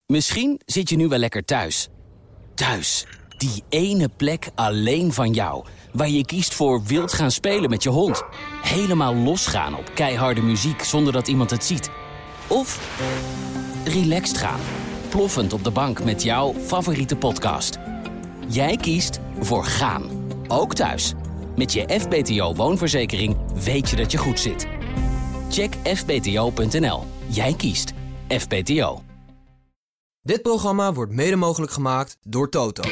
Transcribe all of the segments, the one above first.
Misschien zit je nu wel lekker thuis. Thuis, die ene plek alleen van jou. Waar je kiest voor wild gaan spelen met je hond. Helemaal losgaan op keiharde muziek zonder dat iemand het ziet. Of relaxed gaan. Ploffend op de bank met jouw favoriete podcast. Jij kiest voor gaan. Ook thuis. Met je FBTO woonverzekering weet je dat je goed zit. Check fbto.nl. Jij kiest FBTO. Dit programma wordt mede mogelijk gemaakt door Toto.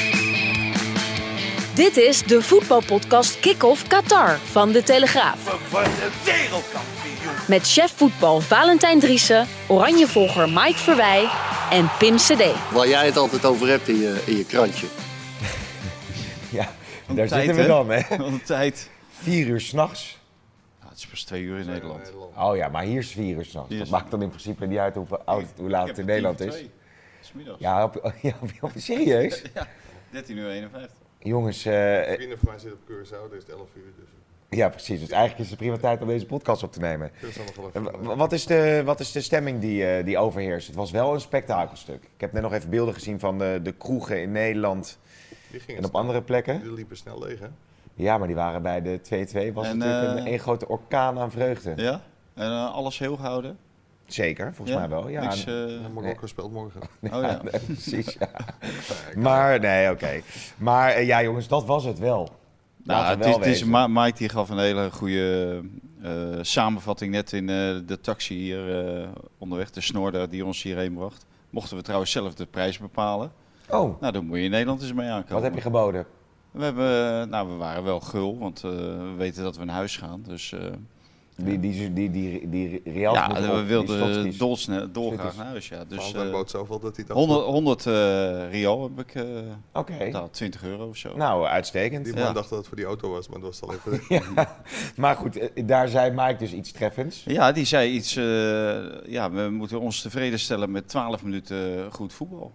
Dit is de voetbalpodcast Kick-Off Qatar van De Telegraaf. We worden wereldkampioen. Met chef voetbal Valentijn Driessen, Oranjevolger Mike Verwij en Pim CD. Waar jij het altijd over hebt in je krantje. Ja, daar zitten we dan, hè? Wat een tijd. 4 uur 's nachts. Ja, het is pas 2 uur in Nederland. Oh ja, maar hier is 4 uur 's nachts. Dat maakt dan in principe niet uit hoe laat het in Nederland is. Ja, serieus? Ja, 13:51. Jongens, vrienden van mij zitten op Curaçao, dat is 11 uur. Dus. Ja, precies. Dus eigenlijk is het prima tijd om deze podcast op te nemen. Wat is de stemming die overheerst? Het was wel een spektakelstuk. Ik heb net nog even beelden gezien van de kroegen in Nederland en op andere plekken. Die liepen snel leeg, hè? Ja, maar die waren bij de 2-2. Was natuurlijk een grote orkaan aan vreugde. Ja? En alles heel gehouden? Zeker, volgens mij wel. Ja, niks, Marokko speelt morgen. Oh ja. Nee, precies. Ja. Maar, nee, oké. Maar ja, jongens, dat was het wel. Mike die gaf een hele goede samenvatting net in de taxi hier onderweg. De Snorder die ons hierheen bracht. Mochten we trouwens zelf de prijs bepalen. Oh. Nou, dan moet je in Nederland eens mee aankomen. Wat heb je geboden? We waren wel gul, want we weten dat we naar huis gaan. Dus... Die Real. Ja, we wilden dolgraag naar huis. Ja. Dus bood zoveel dat hij 100 Real heb ik betaald, €20 of zo. Nou, uitstekend. Die man dacht dat het voor die auto was, maar dat was al even... Ja. Maar goed, daar zei Mike dus iets treffends. Ja, die zei iets... we moeten ons tevreden stellen met 12 minuten goed voetbal.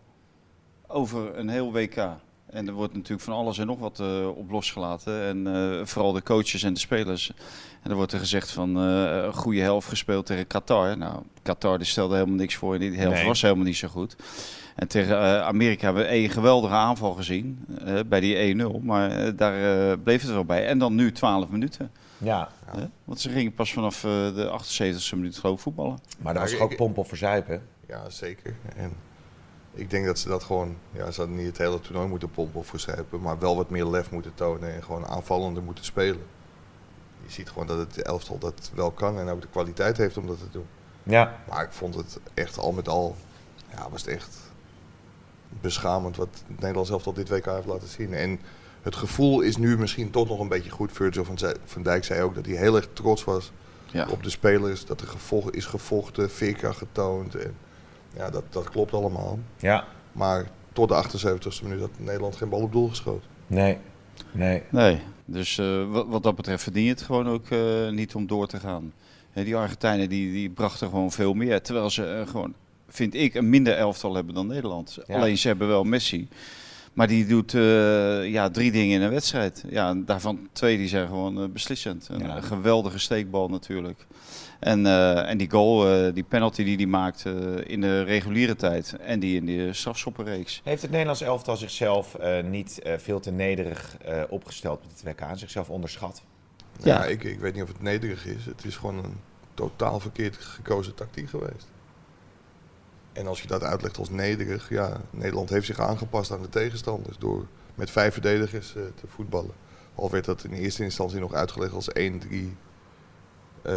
Over een heel WK. En er wordt natuurlijk van alles en nog wat op losgelaten. En vooral de coaches en de spelers. En er wordt er gezegd van een goede helft gespeeld tegen Qatar. Nou, Qatar die stelde helemaal niks voor. Die helft was helemaal niet zo goed. En tegen Amerika hebben we een geweldige aanval gezien. Bij die 1-0. Maar daar bleef het wel bij. En dan nu 12 minuten. Ja. Want ze gingen pas vanaf de 78e minuut geloof ik voetballen. Maar dat was ook pomp of verzuipen. Ja, zeker. En ik denk dat ze dat gewoon... Ja, ze hadden niet het hele toernooi moeten pompen of verzuipen. Maar wel wat meer lef moeten tonen. En gewoon aanvallender moeten spelen. Je ziet gewoon dat het elftal dat wel kan. En ook de kwaliteit heeft om dat te doen. Ja. Maar ik vond het echt al met al... Ja, was het echt beschamend wat het Nederlands elftal dit WK heeft laten zien. En het gevoel is nu misschien toch nog een beetje goed. Virgil van Dijk zei ook dat hij heel erg trots was op de spelers. Dat er is gevochten, veerkracht getoond. En ja, dat klopt allemaal. Ja. Maar tot de 78e minuut had Nederland geen bal op doel geschoten. Nee. Dus wat dat betreft verdien je het gewoon ook niet om door te gaan. Die Argentijnen die brachten gewoon veel meer. Terwijl ze gewoon, vind ik, een minder elftal hebben dan Nederland. Ja. Alleen ze hebben wel Messi. Maar die doet 3 dingen in een wedstrijd. Ja, daarvan 2 die zijn gewoon beslissend. Een geweldige steekbal natuurlijk. En die goal, die penalty die maakt in de reguliere tijd en die in de strafschoppenreeks. Heeft het Nederlands elftal zichzelf niet veel te nederig opgesteld met het WK en zichzelf onderschat? Ja, ik weet niet of het nederig is. Het is gewoon een totaal verkeerd gekozen tactiek geweest. En als je dat uitlegt als nederig, ja, Nederland heeft zich aangepast aan de tegenstanders door met 5 verdedigers te voetballen. Al werd dat in eerste instantie nog uitgelegd als 1-3... 4-1-2.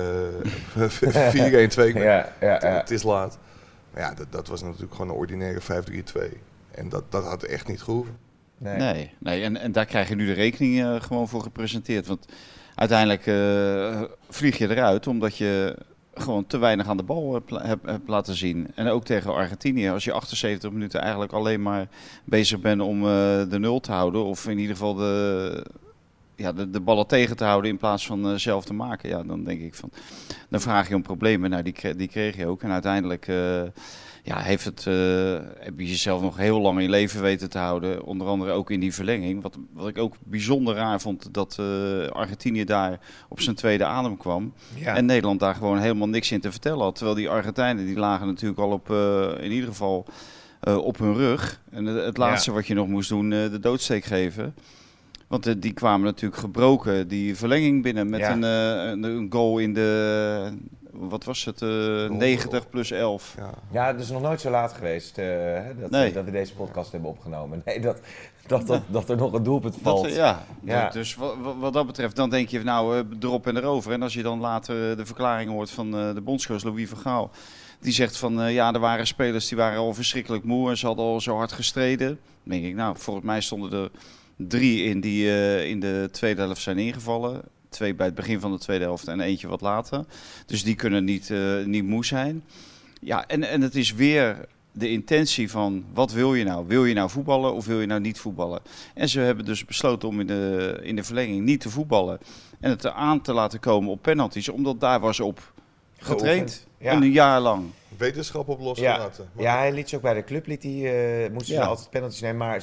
Het is laat. Maar ja, dat was natuurlijk gewoon een ordinaire 5-3-2. En dat had echt niet gehoeven. Nee. En daar krijg je nu de rekening gewoon voor gepresenteerd. Want uiteindelijk vlieg je eruit omdat je gewoon te weinig aan de bal hebt laten zien. En ook tegen Argentinië. Als je 78 minuten eigenlijk alleen maar bezig bent om de 0 te houden. Of in ieder geval de ballen tegen te houden in plaats van zelf te maken. Ja, dan denk ik van... Dan vraag je om problemen. Nou, die kreeg je ook. En uiteindelijk heb je jezelf nog heel lang in leven weten te houden. Onder andere ook in die verlenging. Wat ik ook bijzonder raar vond, dat Argentinië daar op zijn tweede adem kwam. Ja. En Nederland daar gewoon helemaal niks in te vertellen had. Terwijl die Argentijnen, die lagen natuurlijk al op, in ieder geval op hun rug. En het laatste wat je nog moest doen, de doodsteek geven. Want die kwamen natuurlijk gebroken, die verlenging binnen met een goal in de... Wat was het? 90 plus 11. Ja, het is nog nooit zo laat geweest dat we deze podcast hebben opgenomen. Nee, dat er nog een doelpunt valt. Dus wat dat betreft, dan denk je nou erop en erover. En als je dan later de verklaring hoort van de bondscoach Louis van Gaal. Die zegt van er waren spelers die waren al verschrikkelijk moe en ze hadden al zo hard gestreden. Dan denk ik, nou, volgens mij stonden er 3 in die in de tweede helft zijn ingevallen. 2 bij het begin van de tweede helft en eentje wat later. Dus die kunnen niet moe zijn. Ja, en het is weer de intentie van wat wil je nou? Wil je nou voetballen of wil je nou niet voetballen? En ze hebben dus besloten om in de verlenging niet te voetballen. En het aan te laten komen op penalties, omdat daar was op getraind. Een jaar lang. Wetenschap op losgelaten. Ja, hij liet ze ook bij de club, moesten ze altijd penalties nemen. Maar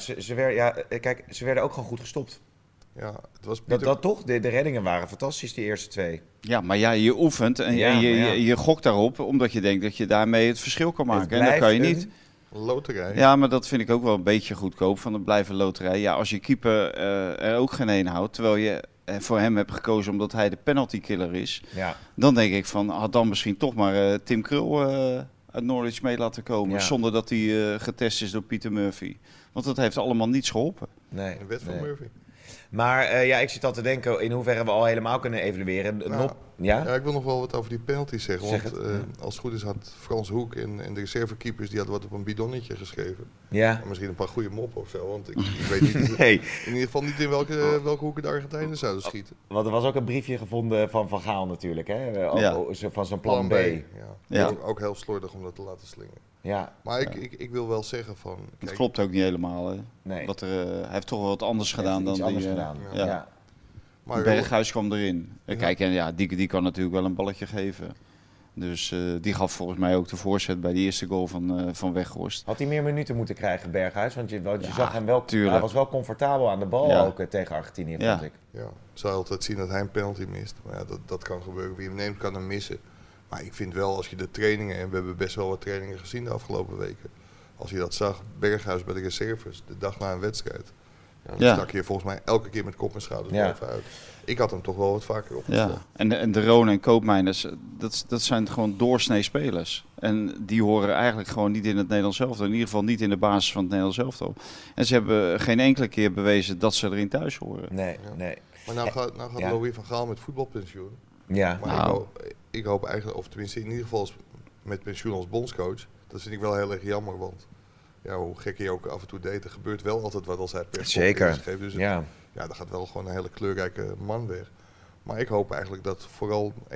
ze werden ook gewoon goed gestopt. Ja, het was dat toch? De reddingen waren fantastisch, die eerste 2. Ja, maar je oefent en je gokt daarop, omdat je denkt dat je daarmee het verschil kan maken. En dat kan je niet. Loterij. Ja, maar dat vind ik ook wel een beetje goedkoop, van het blijven loterij. Ja, als je keeper er ook geen een houdt, terwijl je voor hem hebt gekozen omdat hij de penaltykiller is, dan denk ik van, had dan misschien toch maar Tim Krul uit Norwich mee laten komen, zonder dat hij getest is door Peter Murphy. Want dat heeft allemaal niets geholpen. Nee. De wet van Murphy. Maar ik zit al te denken in hoeverre we al helemaal kunnen evalueren. Ik wil nog wel wat over die penalties zeggen. Want als het goed is had Frans Hoek en de reservekeepers die hadden wat op een bidonnetje geschreven. Ja. En misschien een paar goede moppen of zo. Want ik weet niet, in ieder geval niet in welke hoeken de Argentijnen zouden schieten. Want er was ook een briefje gevonden van Van Gaal natuurlijk. Hè? Van zo'n plan B. Ook heel slordig om dat te laten slingen. Ja. Maar ik wil wel zeggen van... Het klopt ook niet helemaal. Hè? Nee. Hij heeft toch wel wat anders gedaan dan die... Ja. Maar Berghuis kwam erin. Kijk, en die kan natuurlijk wel een balletje geven. Dus die gaf volgens mij ook de voorzet bij de eerste goal van Weghorst. Had hij meer minuten moeten krijgen, Berghuis? Want je zag hem wel... Hij was wel comfortabel aan de bal ook tegen Argentinië, vond ik. Ja, zou altijd zien dat hij een penalty mist. Maar dat kan gebeuren. Wie hem neemt, kan hem missen. Maar ik vind wel, als je de trainingen... En we hebben best wel wat trainingen gezien de afgelopen weken. Als je dat zag, Berghuis bij de reserves, de dag na een wedstrijd... Dan stak je volgens mij elke keer met kop en schouders bovenuit. Ik had hem toch wel wat vaker opgesteld. Ja. En de Roon en Koopmeiners, dat zijn gewoon doorsnee spelers. En die horen eigenlijk gewoon niet in het Nederlands elftal. In ieder geval niet in de basis van het Nederlands elftal. En ze hebben geen enkele keer bewezen dat ze erin thuis horen. Nee. Maar nou gaat Louis van Gaal met voetbalpensioen. Ja. Maar ik hoop eigenlijk, of tenminste in ieder geval met pensioen als bondscoach. Dat vind ik wel heel erg jammer, want... Ja, hoe gek je ook af en toe deed, er gebeurt wel altijd wat als hij persconferenties geeft. Dus daar gaat wel gewoon een hele kleurrijke man weg. Maar ik hoop eigenlijk dat vooral 1-5-3-2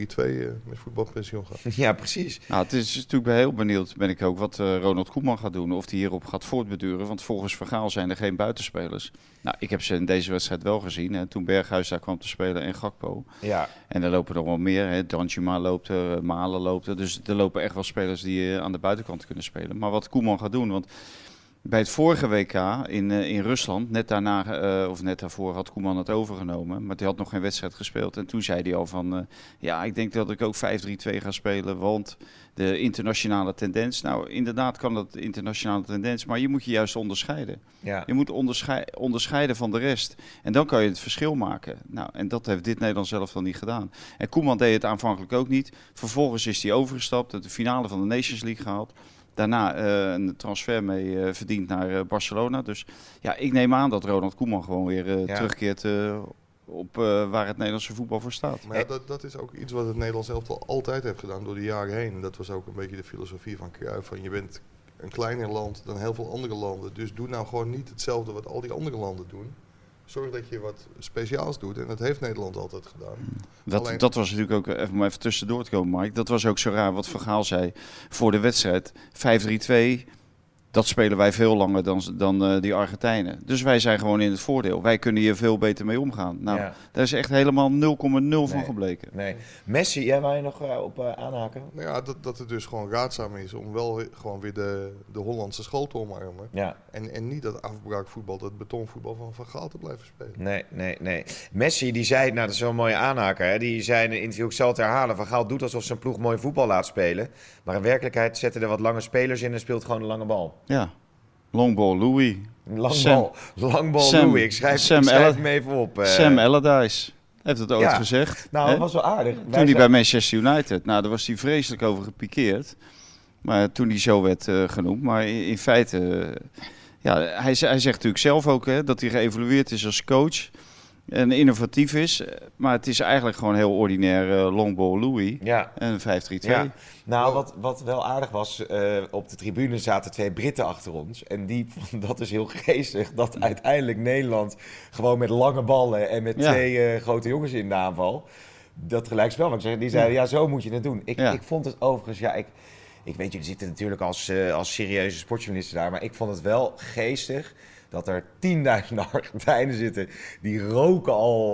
met voetbalpensioen gaat. Ja, precies. Nou, het is natuurlijk heel benieuwd, ben ik ook, wat Ronald Koeman gaat doen. Of hij hierop gaat voortbeduren. Want volgens Vergaal zijn er geen buitenspelers. Nou, ik heb ze in deze wedstrijd wel gezien. Hè, toen Berghuis daar kwam te spelen en Gakpo. Ja. En er lopen nog wel meer. Hè. Danjuma loopt er, Malen loopt er. Dus er lopen echt wel spelers die aan de buitenkant kunnen spelen. Maar wat Koeman gaat doen, want... Bij het vorige WK in Rusland, net daarvoor had Koeman het overgenomen. Maar hij had nog geen wedstrijd gespeeld. En toen zei hij al van, ik denk dat ik ook 5-3-2 ga spelen. Want de internationale tendens, nou inderdaad kan dat internationale tendens. Maar je moet je juist onderscheiden. Ja. Je moet onderscheiden van de rest. En dan kan je het verschil maken. Nou, en dat heeft dit Nederland zelf dan niet gedaan. En Koeman deed het aanvankelijk ook niet. Vervolgens is hij overgestapt, de finale van de Nations League gehaald. Daarna een transfer mee verdiend naar Barcelona. Dus ik neem aan dat Ronald Koeman gewoon weer terugkeert op waar het Nederlandse voetbal voor staat. Maar dat is ook iets wat het Nederlands elftal altijd heeft gedaan door de jaren heen. En dat was ook een beetje de filosofie van Cruijff. Van je bent een kleiner land dan heel veel andere landen. Dus doe nou gewoon niet hetzelfde wat al die andere landen doen. Zorg dat je wat speciaals doet. En dat heeft Nederland altijd gedaan. Dat was natuurlijk ook, om even tussendoor te komen, Mike. Dat was ook zo raar wat Van Gaal zei voor de wedstrijd. 5-3-2, Dat spelen wij veel langer dan die Argentijnen. Dus wij zijn gewoon in het voordeel. Wij kunnen hier veel beter mee omgaan. Nou, daar is echt helemaal 0,0 van gebleken. Nee. Messi, jij wou je nog op aanhaken? Nou ja, dat het dus gewoon raadzaam is om wel gewoon weer de Hollandse school te omarmen. Ja. En niet dat afbraakvoetbal, dat betonvoetbal van Gaal te blijven spelen. Nee. Messi, die zei, nou dat is wel een mooie aanhaker, hè? Die zei in een interview, ik zal het herhalen, Van Gaal doet alsof zijn ploeg mooi voetbal laat spelen. Maar in werkelijkheid zetten er wat lange spelers in en speelt gewoon een lange bal. Ja, longball Louis. Langbal Louis, ik schrijf hem even op. Sam Allardyce heeft het ooit gezegd. Nou, dat was wel aardig. Toen hij bij Manchester United, nou daar was hij vreselijk over gepikeerd. Maar toen hij zo werd genoemd. Maar in feite, hij zegt natuurlijk zelf ook dat hij geëvolueerd is als coach. En innovatief is. Maar het is eigenlijk gewoon heel ordinair longball Louis. Ja. En 5-3-2. Ja. Nou, wat wel aardig was, op de tribune zaten 2 Britten achter ons. En die vonden dat is heel geestig. Dat uiteindelijk Nederland gewoon met lange ballen en met 2 grote jongens in de aanval. Dat gelijkspel. Die zeiden, zo moet je het doen. Ik vond het overigens, ik weet, jullie zitten natuurlijk als serieuze sportjournalisten daar. Maar ik vond het wel geestig dat er 10.000 Argentijnen zitten. Die roken al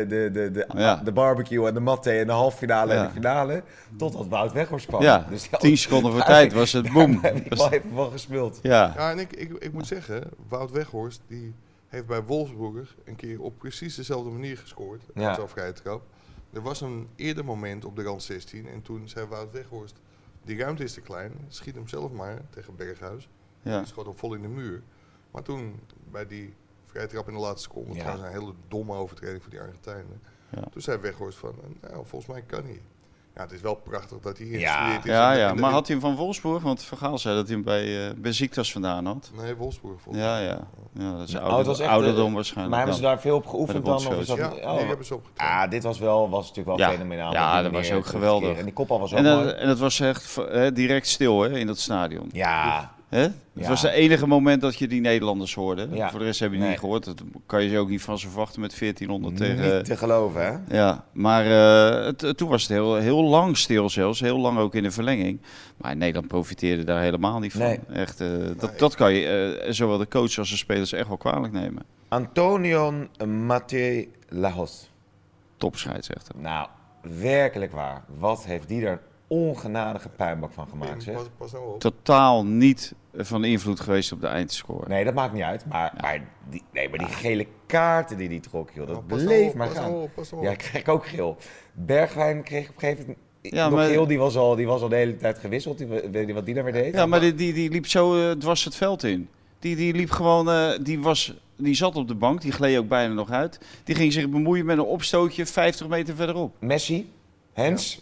de barbecue en de matte en de halffinale en de finale. Totdat Wout Weghorst kwam. Ja, dus 10 seconden voor tijd was het boem. Daar heb ik wel even van gespeeld. Ja, en ik moet zeggen, Wout Weghorst die heeft bij Wolfsburg een keer op precies dezelfde manier gescoord. Ja. Zo'n vrije trap. Er was een eerder moment op de rand 16 en toen zei Wout Weghorst, die ruimte is te klein, schiet hem zelf maar tegen Berghuis. Ja. Die schoot hem vol in de muur. Maar toen, bij die vrije trap in de laatste seconde, trouwens een hele domme overtreding voor die Argentijnen. Ja. Toen zei Weghorst van, volgens mij kan hij. Ja, het is wel prachtig dat hij geïnspireerd is. Ja, maar had hij hem van Wolfsburg? Want Van Gaal zei dat hij hem bij Besiktas vandaan had. Nee, Wolfsburg. Ja, dat is ouderdom waarschijnlijk. Maar hebben ze daar veel op geoefend dan? Of is dat, hebben ze opgetraind. Dit was natuurlijk wel fenomenaal. Ja, dat was ook geweldig. En die kopbal was ook mooi. En het was echt direct stil in dat stadion. Ja. Het was het enige moment dat je die Nederlanders hoorde. Ja. Voor de rest heb je niet gehoord. Dat kan je ze ook niet van ze verwachten met 1400 tegen... Niet te geloven, hè? Ja, maar toen was het heel lang stil zelfs. Heel lang ook in de verlenging. Maar Nederland profiteerde daar helemaal niet van. Nee. Echt, dat kan je zowel de coach als de spelers echt wel kwalijk nemen. Antonio Matei Lajos. Topscheidsrechter. Nou, werkelijk waar. Wat heeft die er ongenadige puinbak van gemaakt, zeg. Pas nou op. Totaal niet van invloed geweest op de eindscore. Nee, dat maakt niet uit. Maar die gele kaarten die trok, joh, dat bleef maar gaan. Ja, ik kreeg ook geel. Bergwijn kreeg op een gegeven moment geel, die was al de hele tijd gewisseld. Weet je wat die daar weer deed? Ja, maar die liep zo dwars het veld in. Die liep gewoon, die zat op de bank, die gleed ook bijna nog uit. Die ging zich bemoeien met een opstootje 50 meter verderop. Messi? Hens?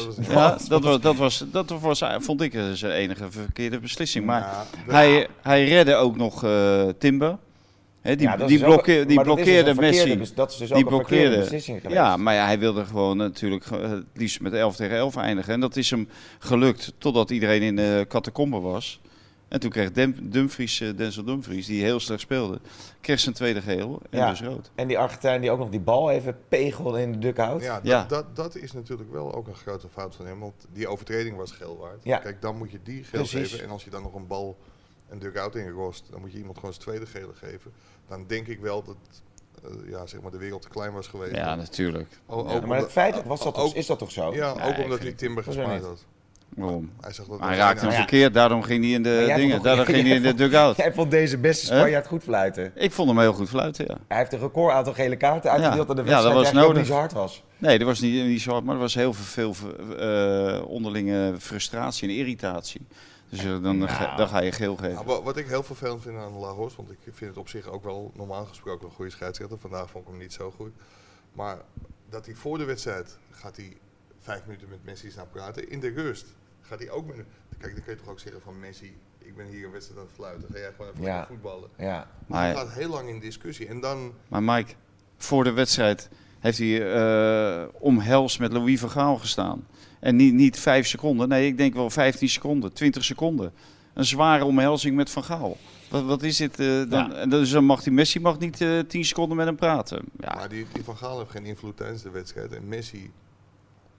Dat was, vond ik zijn enige verkeerde beslissing. Maar hij redde ook nog Timber. Die blokkeerde Messi. Dat is dus ook een verkeerde beslissing geweest. Ja, maar hij wilde gewoon natuurlijk het liefst met 11 tegen 11 eindigen. En dat is hem gelukt totdat iedereen in de catacombe was. En toen kreeg Denzel Dumfries, die heel slecht speelde, kreeg zijn tweede geel en dus rood. En die Argentijn die ook nog die bal even pegelde in de dugout. Ja, dat is natuurlijk wel ook een grote fout van hem, want die overtreding was geel waard. Ja. Kijk, dan moet je die geel geven en als je dan nog een bal een dugout inrost, dan moet je iemand gewoon zijn tweede gele geven. Dan denk ik wel dat zeg maar de wereld te klein was geweest. Ja, natuurlijk. Maar het feitelijk is dat toch zo? Ja, ook omdat hij Timber gespaard had. Waarom? Hij raakte hem verkeerd, daarom ging hij in de dingen. Daarom ging hij in de dugout. Jij vond deze beste Spanjaard goed fluiten. Ik vond hem heel goed fluiten, ja. Hij heeft een record aantal gele kaarten uitgedeeld aan de wedstrijd. Dat was nodig. Niet zo hard was. Nee, dat was niet zo hard, maar er was heel veel onderlinge frustratie en irritatie. Dus dan ga je geel geven. Nou, wat ik heel vervelend vind aan Lajos, want ik vind het op zich ook wel normaal gesproken een goede scheidsrechter. Vandaag vond ik hem niet zo goed. Maar dat hij voor de wedstrijd gaat hij 5 minuten met Messi staan praten. In de rust gaat hij ook met... Kijk, dan kun je toch ook zeggen van Messi, ik ben hier een wedstrijd aan het fluiten. Ga jij gewoon even voetballen. Ja. Maar hij gaat heel lang in discussie. En dan... Maar Mike, voor de wedstrijd heeft hij omhelst met Louis van Gaal gestaan. En niet 5 seconden, nee, ik denk wel 15 seconden, 20 seconden. Een zware omhelzing met Van Gaal. Wat is dit? Dus dan mag Messi niet 10 seconden met hem praten. Ja. Maar die Van Gaal heeft geen invloed tijdens de wedstrijd. En Messi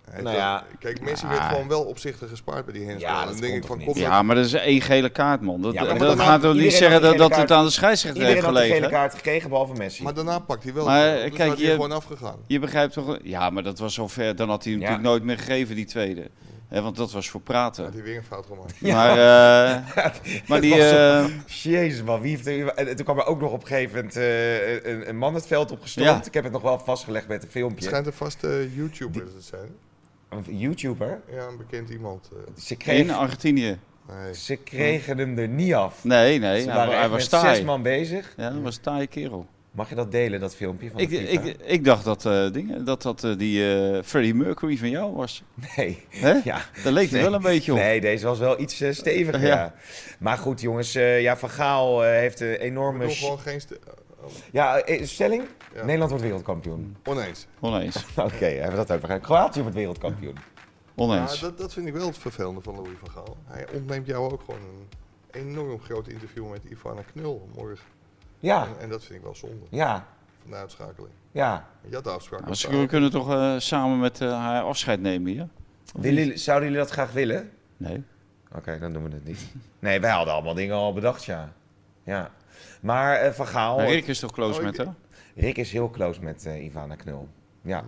Kijk, Messi werd gewoon wel opzichtig gespaard bij die handsbal. Ja, dan denk ik van, Ja, maar dat is 1 gele kaart, man. Dat maar gaat toch niet zeggen dat het aan de scheidsrechter heeft Iedereen had een gelegen? gele kaart gekregen, behalve Messi. Maar daarna pakt hij wel. Maar dus kijk, had hij gewoon afgegaan. Je begrijpt toch... Ja, maar dat was zo ver. Dan had hij natuurlijk nooit meer gegeven, die tweede. Want dat was voor praten. Had hij weer een fout gemaakt. Maar die... Jezus man, wie heeft er... En toen kwam er ook nog op een gegeven moment een man het veld opgestormd. Ja. Ik heb het nog wel vastgelegd met een filmpje. Het schijnt een vaste YouTuber te zijn. Een YouTuber? Ja, een bekend iemand. In Argentinië. Nee. Ze kregen hem er niet af. Nee, Ze waren hij was met taai. 6 man bezig. Ja, dat was een taaie kerel. Mag je dat delen, dat filmpje van de FIFA? Ik dacht dat die Freddie Mercury van jou was. Nee. Hè? Ja. Daar leek hij wel een beetje op. Nee, deze was wel iets steviger, ja. Maar goed, jongens. Van Gaal heeft een enorme... gewoon geen... stelling? Ja. Nederland wordt wereldkampioen. Oneens. Oké, hebben we dat ook begrepen. Kroatië wordt wereldkampioen. Oneens. Ja, dat vind ik wel het vervelende van Louis van Gaal. Hij ontneemt jou ook gewoon een enorm groot interview met Ivana Knul morgen. Ja. En dat vind ik wel zonde. Ja. Van de uitschakeling. Ja. Je had de afspraak. We kunnen toch samen met haar afscheid nemen hier? Zouden jullie dat graag willen? Nee. Oké, dan doen we het niet. Nee, wij hadden allemaal dingen al bedacht, ja. Maar Van Gaal... Maar Rick is toch close met haar? Rick is heel close met Ivana Knul. Ja.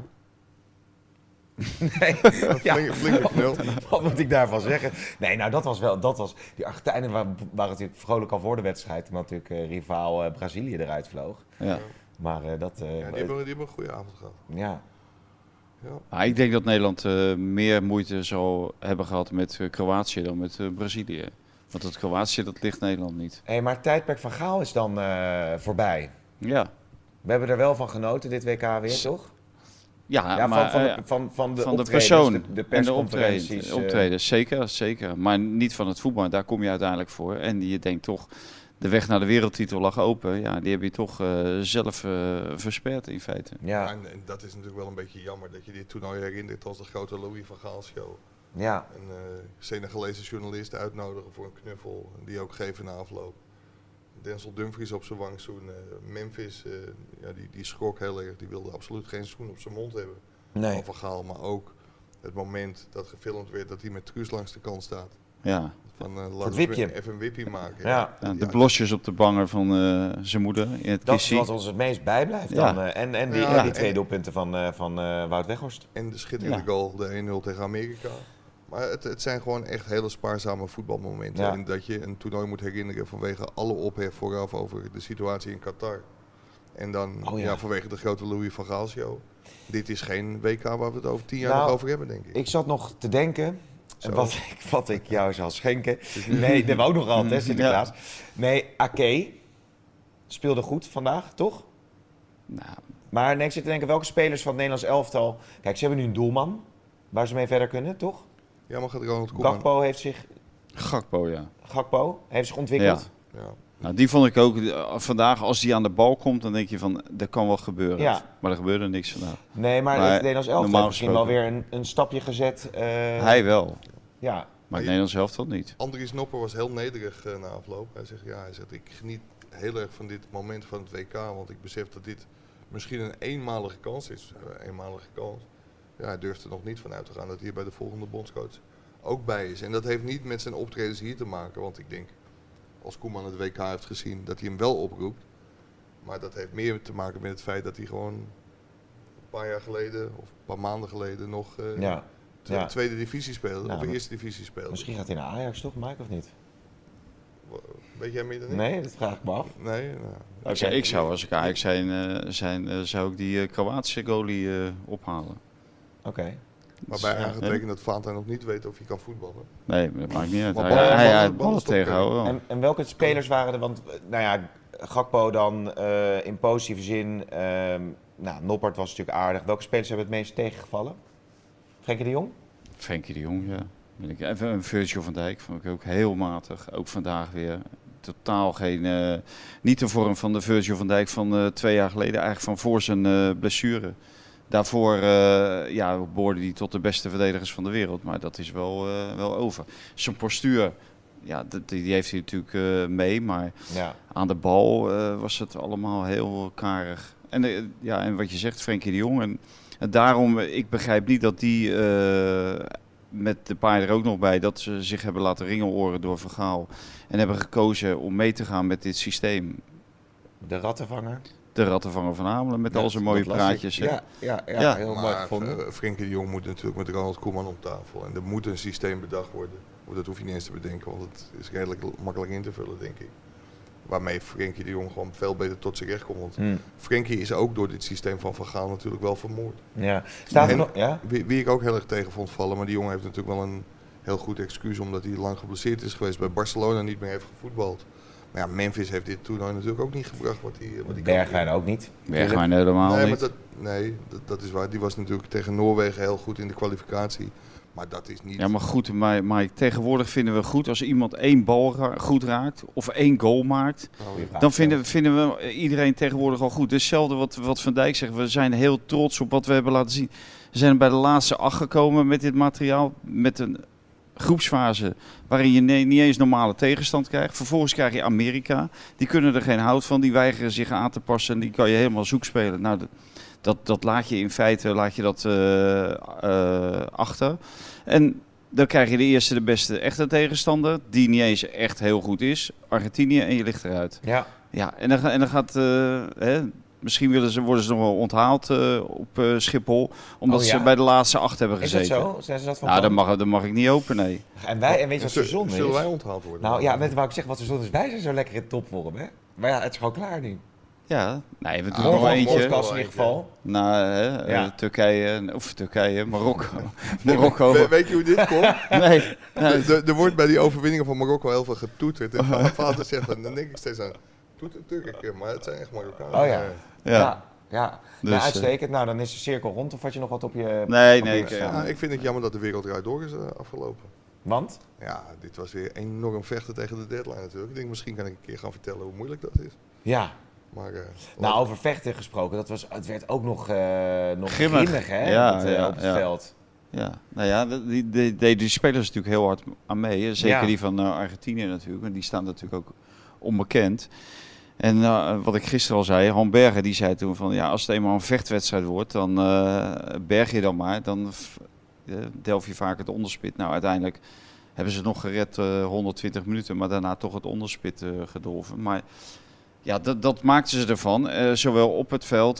Nee. Flinke knul. Wat moet ik daarvan zeggen? Nee, nou dat was... Die Argentijnen waren natuurlijk vrolijk al voor de wedstrijd, omdat natuurlijk rivaal Brazilië eruit vloog. Ja. Maar die hebben een goede avond gehad. Ja. Maar ik denk dat Nederland meer moeite zou hebben gehad met Kroatië dan met Brazilië. Want het Kroatië, dat ligt Nederland niet. Maar het tijdperk van Gaal is dan voorbij. Ja. We hebben er wel van genoten dit WK weer, toch? Ja, maar van de persoon, de persconferenties. De optredens, zeker. Maar niet van het voetbal, daar kom je uiteindelijk voor. En je denkt toch, de weg naar de wereldtitel lag open. Ja, die heb je toch zelf versperd in feite. Ja. En dat is natuurlijk wel een beetje jammer dat je dit toernooi herinnert als de grote Louis van Gaal show. Ja. Een Senegalese journalist uitnodigen voor een knuffel, die ook geven na afloop. Denzel Dumfries op zijn wang zoenen. Memphis, die schrok heel erg. Die wilde absoluut geen zoen op zijn mond hebben. Nee. Van Gaal, maar ook het moment dat gefilmd werd dat hij met Truus langs de kant staat. Ja. Van laten we even een wipje maken. Ja. De blosjes op de banger van zijn moeder in het Dat KC. is wat ons het meest bijblijft dan. En die 2 doelpunten van Wout Weghorst. En de schitterende goal, de 1-0 tegen Amerika. Maar het zijn gewoon echt hele spaarzame voetbalmomenten. Ja. En dat je een toernooi moet herinneren vanwege alle ophef vooraf over de situatie in Qatar. En dan vanwege de grote Louis van Gaal show. Dit is geen WK waar we het over 10 jaar nog over hebben, denk ik. Ik zat nog te denken, wat ik jou zal schenken. Nee, dat wou ook nog altijd, Sinterklaas. Nee, Ake speelde goed vandaag, toch? Nou. Maar ik zit te denken, welke spelers van het Nederlands elftal... Kijk, ze hebben nu een doelman waar ze mee verder kunnen, toch? Ja, maar gaat Ronald Koeman... Gakpo heeft zich ontwikkeld. Ja. Nou, die vond ik ook vandaag, als die aan de bal komt, dan denk je van, dat kan wel gebeuren. Ja. Maar er gebeurde niks vandaag. Nee, maar het Nederlands elftal heeft misschien wel weer een stapje gezet. Hij wel. Ja. Maar het Nederlands elftal niet. Andries Nopper was heel nederig na afloop. Hij zegt, ik geniet heel erg van dit moment van het WK, want ik besef dat dit misschien een eenmalige kans is. Ja, hij durft er nog niet van uit te gaan dat hij bij de volgende bondscoach ook bij is. En dat heeft niet met zijn optredens hier te maken, want ik denk, als Koeman het WK heeft gezien, dat hij hem wel oproept. Maar dat heeft meer te maken met het feit dat hij gewoon een paar jaar geleden, of een paar maanden geleden, nog tweede divisie speelde, of eerste divisie speelde. Misschien gaat hij naar Ajax toch, Mike, of niet? Weet jij meer dan ik? Nee, dat vraag ik me af. Nee. Ik zou, als ik Ajax zou ik die Kroatische goalie ophalen. Oké. Waarbij aangetekend dat Fanta nog niet weet of hij kan voetballen. Nee, dat maakt niet uit. Hij ballen tegenhouden. En welke spelers waren er? Want, Gakpo dan in positieve zin. Noppert was natuurlijk aardig. Welke spelers hebben het meest tegengevallen? Frenkie de Jong? Frenkie de Jong, ja. Even een Virgil van Dijk vond ik ook heel matig. Ook vandaag weer. Totaal geen... niet de vorm van de Virgil van Dijk van 2 jaar geleden. Eigenlijk van voor zijn blessure. Daarvoor behoorde hij tot de beste verdedigers van de wereld. Maar dat is wel over. Zijn postuur, die heeft hij natuurlijk mee. Maar aan de bal was het allemaal heel karig. En wat je zegt, Frenkie de Jong. En En daarom, ik begrijp niet dat die met de paarden er ook nog bij, dat ze zich hebben laten ringeloren door Van Gaal. En hebben gekozen om mee te gaan met dit systeem. De rattenvanger. De rattenvanger van Hamelen met al zijn mooie praatjes. Ja, heel mooi gevonden. Frenkie de Jong moet natuurlijk met Ronald Koeman op tafel. En er moet een systeem bedacht worden. Dat hoef je niet eens te bedenken, want het is redelijk makkelijk in te vullen, denk ik. Waarmee Frenkie de Jong gewoon veel beter tot zijn recht komt. Want Frenkie is ook door dit systeem van Van Gaal natuurlijk wel vermoord. Ja. Staat er nog, wie ik ook heel erg tegen vond vallen, maar die jongen heeft natuurlijk wel een heel goed excuus omdat hij lang geblesseerd is geweest. Bij Barcelona niet meer heeft gevoetbald. Maar ja, Memphis heeft dit toernooi natuurlijk ook niet gebracht wat hij Bergwijn ook niet. Bergwijn helemaal niet. Dat is waar. Die was natuurlijk tegen Noorwegen heel goed in de kwalificatie. Maar dat is niet... Ja, maar goed, maar tegenwoordig vinden we goed als iemand 1 bal goed raakt of 1 goal maakt. Dan vinden we iedereen tegenwoordig al goed. Dus hetzelfde wat Van Dijk zegt, we zijn heel trots op wat we hebben laten zien. We zijn bij de laatste 8 gekomen met dit materiaal, met een groepsfase waarin je niet eens normale tegenstand krijgt. Vervolgens krijg je Amerika, die kunnen er geen hout van, die weigeren zich aan te passen en die kan je helemaal zoek spelen. Nou, dat laat je in feite achter. En dan krijg je de eerste, de beste echte tegenstander, die niet eens echt heel goed is. Argentinië en je ligt eruit. Ja, en dan gaat... misschien worden ze nog wel onthaald op Schiphol, omdat ze bij de laatste 8 hebben gezeten. Is dat zo? Zijn ze dat van dat mag ik niet open, nee. En weet je wat de zon is? Zullen wij onthaald worden? Nou ja, net wou ik zeggen, wat de zon is. Wij zijn zo lekker in topvorm, hè? Maar ja, het is gewoon klaar nu. Ja, nee, we doen nog wel eentje. Podcast in ieder geval. Nou, Turkije, Marokko. Weet je hoe dit komt? Nee. Er wordt bij die overwinningen van Marokko heel veel getoeterd. En vader zegt, dan denk ik steeds aan, toeter Turken, maar het zijn echt Marokkanen. Oh ja. Dus, nou, uitstekend. Nou, dan is de cirkel rond. Of had je nog wat op je... Nee. Ik vind het jammer dat de wereld eruit door is afgelopen. Want? Ja, dit was weer enorm vechten tegen de deadline natuurlijk. Ik denk, misschien kan ik een keer gaan vertellen hoe moeilijk dat is. Ja. Maar, over vechten gesproken, het werd ook nog grimmig hè, op het veld. Ja, nou ja, die spelen ze natuurlijk heel hard aan mee. Zeker die van Argentinië natuurlijk, en die staan natuurlijk ook onbekend. En wat ik gisteren al zei, Han Bergen die zei toen van ja, als het eenmaal een vechtwedstrijd wordt, dan berg je dan maar. Dan delf je vaak het onderspit. Nou, uiteindelijk hebben ze nog gered 120 minuten, maar daarna toch het onderspit gedolven. Maar ja, dat maakten ze ervan. Zowel op het veld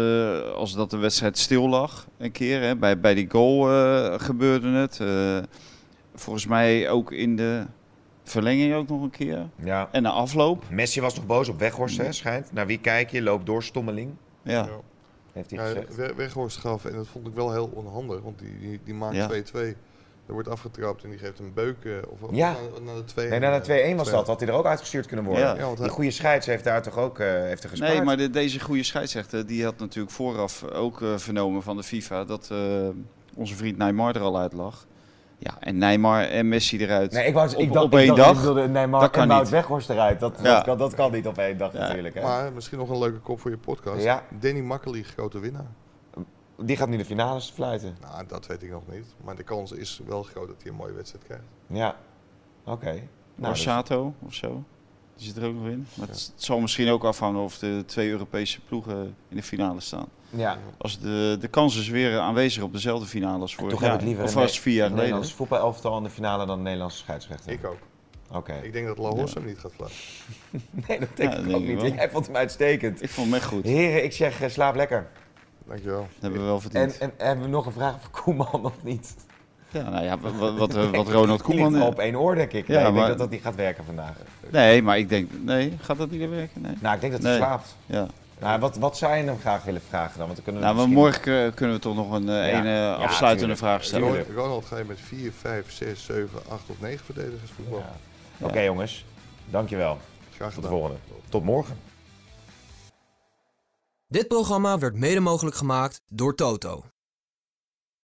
als dat de wedstrijd stil lag een keer. Hè. Bij die goal gebeurde het. Volgens mij ook in de verlenging ook nog een keer. Ja. En na afloop. Messi was nog boos op Weghorst, hè, schijnt. Naar wie kijk je? Loopt door, stommeling. Ja. Heeft hij gezegd. Weghorst gaf, en dat vond ik wel heel onhandig, want die maakt 2-2. Er wordt afgetrapt en die geeft een beuk. Naar de 2-1 was dat. Had hij er ook uitgestuurd kunnen worden. Ja, die goede scheids heeft daar toch ook heeft er gespaard. Nee, maar deze goede scheidsrechter die had natuurlijk vooraf ook vernomen van de FIFA dat onze vriend Neymar er al uit lag. Ja, en Neymar en Messi eruit op één dag. Ik wilde Neymar dat kan en Wout niet. Weghorst eruit. Dat kan niet op één dag natuurlijk. Hè? Maar misschien nog een leuke kop voor je podcast. Ja. Danny Makkely, grote winnaar. Die gaat nu de finales fluiten. Nou, dat weet ik nog niet. Maar de kans is wel groot dat hij een mooie wedstrijd krijgt. Ja, oké. Borsato of zo. Die zit er ook nog in. Maar het zal misschien ook afhangen of de 2 Europese ploegen in de finale staan. Ja. Als de kans is weer aanwezig op dezelfde finale als vorig jaar. Toch heb ik liever of was 4 jaar geleden. Nederlands voetbalelftal in de finale dan de Nederlandse scheidsrechter. Ik ook. Oké. Ik denk dat La Hosse hem niet gaat fluiten. Nee, dat denk ik ook niet. Jij vond hem uitstekend. Ik vond hem echt goed. Heren, ik zeg slaap lekker. Dankjewel. Dat hebben we wel verdiend. En hebben we nog een vraag voor Koeman of niet? Ja, nou ja, wat Ronald Koeman... Ligt op één oor, denk ik. Ja, ik denk dat dat niet gaat werken vandaag. Nee, maar ik denk... Nee, gaat dat niet werken? Nee. Nou, ik denk dat hij slaapt. Ja. Nou, wat zou je hem graag willen vragen dan? Want dan kunnen we misschien... morgen kunnen we toch nog een afsluitende vraag stellen. Ronald, ga je met 4, 5, 6, 7, 8 of 9 verdedigers voetbal? Ja. Oké, jongens. Dankjewel. Graag gedaan. Tot de volgende. Tot morgen. Dit programma werd mede mogelijk gemaakt door Toto.